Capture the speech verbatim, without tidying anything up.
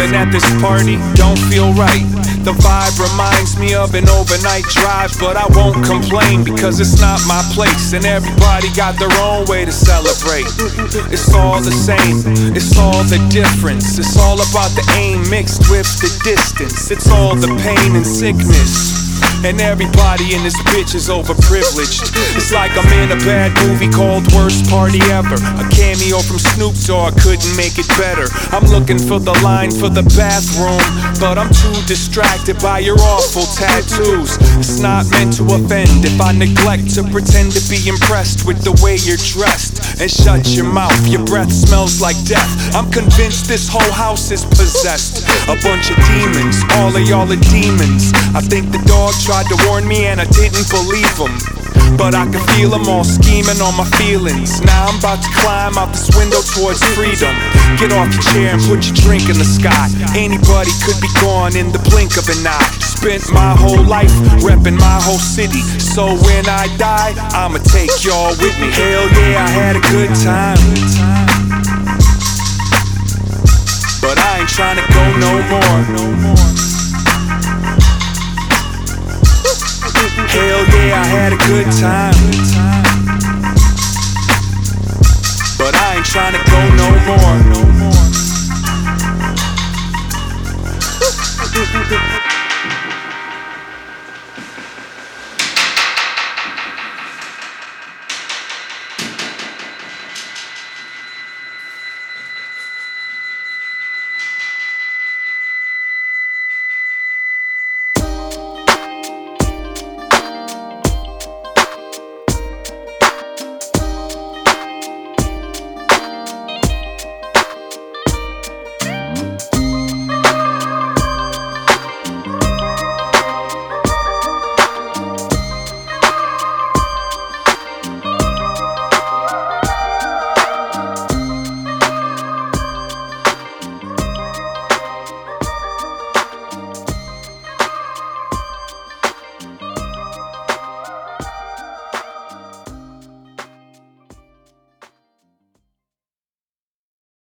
Something at this party don't feel right. The vibe reminds me of an overnight drive, but I won't complain because it's not my place, and everybody got their own way to celebrate. It's all the same, it's all the difference. It's all about the aim mixed with the distance. It's all the pain and sickness, and everybody in this bitch is overprivileged. It's like I'm in a bad movie called Worst Party Ever. A cameo from Snoop Dogg couldn't make it better. I'm looking for the line for the bathroom, but I'm too distracted by your awful tattoos. It's not meant to offend if I neglect to pretend to be impressed with the way you're dressed. And shut your mouth, your breath smells like death. I'm convinced this whole house is possessed. A bunch of demons, all of y'all are demons. I think the dog tried to warn me and I didn't believe him, but I can feel them all scheming on my feelings. Now I'm about to climb out this window towards freedom. Get off your chair and put your drink in the sky. Anybody could be gone in the blink of an eye. Spent my whole life repping my whole city, so when I die, I'ma take y'all with me. Hell yeah, I had a good time, but I ain't trying to go no more. Hell yeah, I had a good time, but I ain't tryna go no more.